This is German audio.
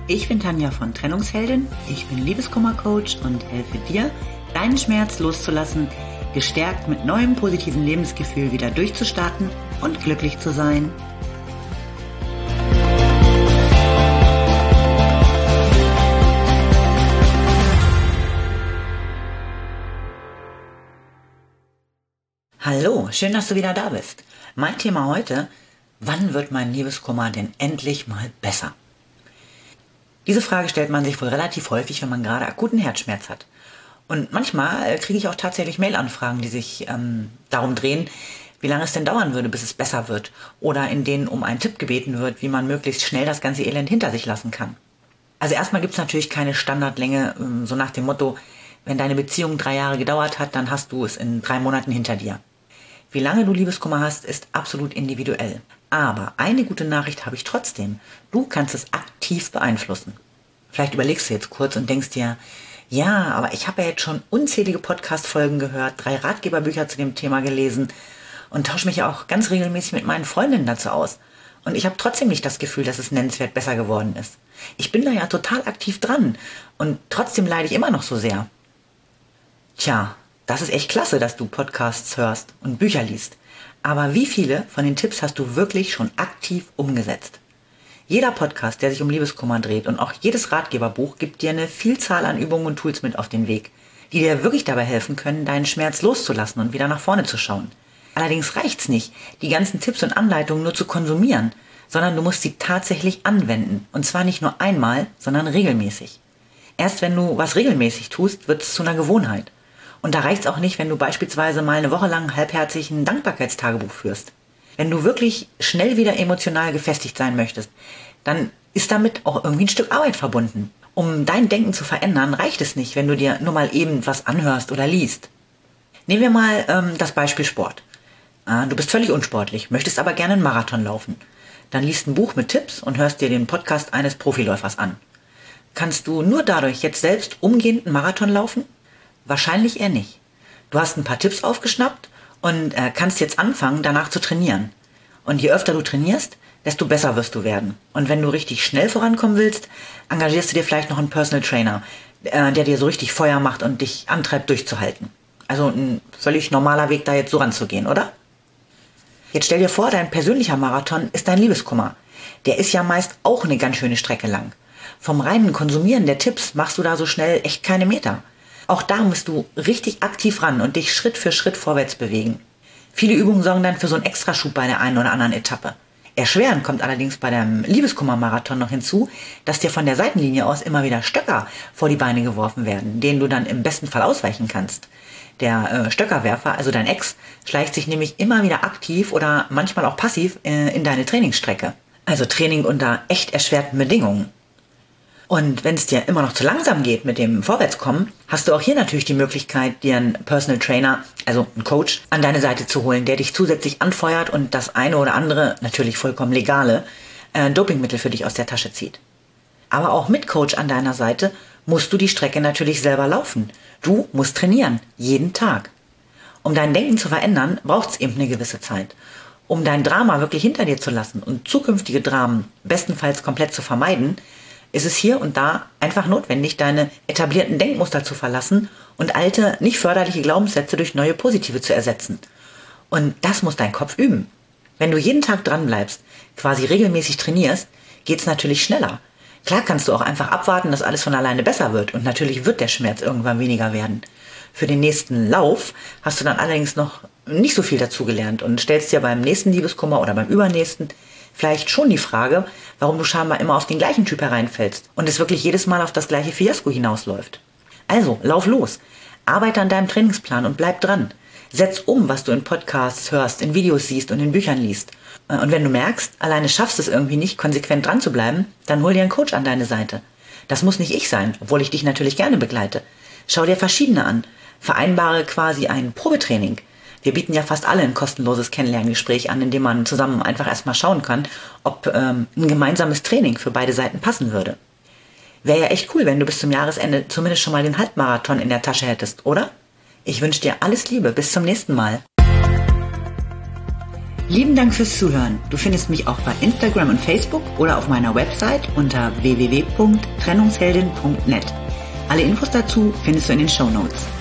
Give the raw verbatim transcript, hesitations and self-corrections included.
Ich bin Tanja von Trennungsheldin, ich bin Liebeskummer-Coach und helfe dir, deinen Schmerz loszulassen, gestärkt mit neuem positiven Lebensgefühl wieder durchzustarten und glücklich zu sein. Hallo, schön, dass du wieder da bist. Mein Thema heute: Wann wird mein Liebeskummer denn endlich mal besser? Diese Frage stellt man sich wohl relativ häufig, wenn man gerade akuten Herzschmerz hat. Und manchmal kriege ich auch tatsächlich Mail-Anfragen, die sich ähm, darum drehen, wie lange es denn dauern würde, bis es besser wird. Oder in denen um einen Tipp gebeten wird, wie man möglichst schnell das ganze Elend hinter sich lassen kann. Also erstmal gibt es natürlich keine Standardlänge, ähm, so nach dem Motto, wenn deine Beziehung drei Jahre gedauert hat, dann hast du es in drei Monaten hinter dir. Wie lange du Liebeskummer hast, ist absolut individuell. Aber eine gute Nachricht habe ich trotzdem. Du kannst es aktiv beeinflussen. Vielleicht überlegst du jetzt kurz und denkst dir, ja, aber ich habe ja jetzt schon unzählige Podcast-Folgen gehört, drei Ratgeberbücher zu dem Thema gelesen und tausche mich ja auch ganz regelmäßig mit meinen Freundinnen dazu aus. Und ich habe trotzdem nicht das Gefühl, dass es nennenswert besser geworden ist. Ich bin da ja total aktiv dran und trotzdem leide ich immer noch so sehr. Tja, das ist echt klasse, dass du Podcasts hörst und Bücher liest. Aber wie viele von den Tipps hast du wirklich schon aktiv umgesetzt? Jeder Podcast, der sich um Liebeskummer dreht, und auch jedes Ratgeberbuch gibt dir eine Vielzahl an Übungen und Tools mit auf den Weg, die dir wirklich dabei helfen können, deinen Schmerz loszulassen und wieder nach vorne zu schauen. Allerdings reicht's nicht, die ganzen Tipps und Anleitungen nur zu konsumieren, sondern du musst sie tatsächlich anwenden. Und zwar nicht nur einmal, sondern regelmäßig. Erst wenn du was regelmäßig tust, wird es zu einer Gewohnheit. Und da reicht's auch nicht, wenn du beispielsweise mal eine Woche lang halbherzig ein Dankbarkeitstagebuch führst. Wenn du wirklich schnell wieder emotional gefestigt sein möchtest, dann ist damit auch irgendwie ein Stück Arbeit verbunden. Um dein Denken zu verändern, reicht es nicht, wenn du dir nur mal eben was anhörst oder liest. Nehmen wir mal ähm, das Beispiel Sport. Äh, du bist völlig unsportlich, möchtest aber gerne einen Marathon laufen. Dann liest ein Buch mit Tipps und hörst dir den Podcast eines Profiläufers an. Kannst du nur dadurch jetzt selbst umgehend einen Marathon laufen? Wahrscheinlich eher nicht. Du hast ein paar Tipps aufgeschnappt und äh, kannst jetzt anfangen, danach zu trainieren. Und je öfter du trainierst, desto besser wirst du werden. Und wenn du richtig schnell vorankommen willst, engagierst du dir vielleicht noch einen Personal Trainer, äh, der dir so richtig Feuer macht und dich antreibt, durchzuhalten. Also ein völlig normaler Weg, da jetzt so ranzugehen, oder? Jetzt stell dir vor, dein persönlicher Marathon ist dein Liebeskummer. Der ist ja meist auch eine ganz schöne Strecke lang. Vom reinen Konsumieren der Tipps machst du da so schnell echt keine Meter. Auch da musst du richtig aktiv ran und dich Schritt für Schritt vorwärts bewegen. Viele Übungen sorgen dann für so einen Extraschub bei der einen oder anderen Etappe. Erschwerend kommt allerdings bei dem Liebeskummer-Marathon noch hinzu, dass dir von der Seitenlinie aus immer wieder Stöcker vor die Beine geworfen werden, denen du dann im besten Fall ausweichen kannst. Der äh, Stöckerwerfer, also dein Ex, schleicht sich nämlich immer wieder aktiv oder manchmal auch passiv äh, in deine Trainingsstrecke. Also Training unter echt erschwerten Bedingungen. Und wenn es dir immer noch zu langsam geht mit dem Vorwärtskommen, hast du auch hier natürlich die Möglichkeit, dir einen Personal Trainer, also einen Coach, an deine Seite zu holen, der dich zusätzlich anfeuert und das eine oder andere, natürlich vollkommen legale, äh, Dopingmittel für dich aus der Tasche zieht. Aber auch mit Coach an deiner Seite musst du die Strecke natürlich selber laufen. Du musst trainieren, jeden Tag. Um dein Denken zu verändern, braucht es eben eine gewisse Zeit. Um dein Drama wirklich hinter dir zu lassen und zukünftige Dramen bestenfalls komplett zu vermeiden, ist es hier und da einfach notwendig, deine etablierten Denkmuster zu verlassen und alte, nicht förderliche Glaubenssätze durch neue positive zu ersetzen. Und das muss dein Kopf üben. Wenn du jeden Tag dran bleibst, quasi regelmäßig trainierst, geht's natürlich schneller. Klar kannst du auch einfach abwarten, dass alles von alleine besser wird und natürlich wird der Schmerz irgendwann weniger werden. Für den nächsten Lauf hast du dann allerdings noch nicht so viel dazugelernt und stellst dir beim nächsten Liebeskummer oder beim übernächsten vielleicht schon die Frage, warum du scheinbar immer auf den gleichen Typ hereinfällst und es wirklich jedes Mal auf das gleiche Fiasko hinausläuft. Also, lauf los, arbeite an deinem Trainingsplan und bleib dran. Setz um, was du in Podcasts hörst, in Videos siehst und in Büchern liest. Und wenn du merkst, alleine schaffst es irgendwie nicht, konsequent dran zu bleiben, dann hol dir einen Coach an deine Seite. Das muss nicht ich sein, obwohl ich dich natürlich gerne begleite. Schau dir verschiedene an. Vereinbare quasi ein Probetraining. Wir bieten ja fast alle ein kostenloses Kennenlerngespräch an, in dem man zusammen einfach erstmal schauen kann, ob ähm, ein gemeinsames Training für beide Seiten passen würde. Wäre ja echt cool, wenn du bis zum Jahresende zumindest schon mal den Halbmarathon in der Tasche hättest, oder? Ich wünsche dir alles Liebe, bis zum nächsten Mal. Lieben Dank fürs Zuhören. Du findest mich auch bei Instagram und Facebook oder auf meiner Website unter w w w punkt trennungsheldin punkt net. Alle Infos dazu findest du in den Shownotes.